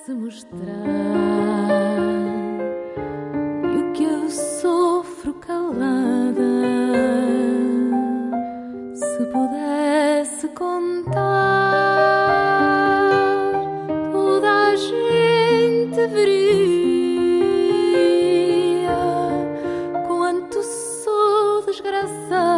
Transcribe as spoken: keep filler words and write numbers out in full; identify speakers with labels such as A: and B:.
A: se mostrar, e o que eu sofro calada, se pudesse contar, toda a gente veria quanto sou desgraçada.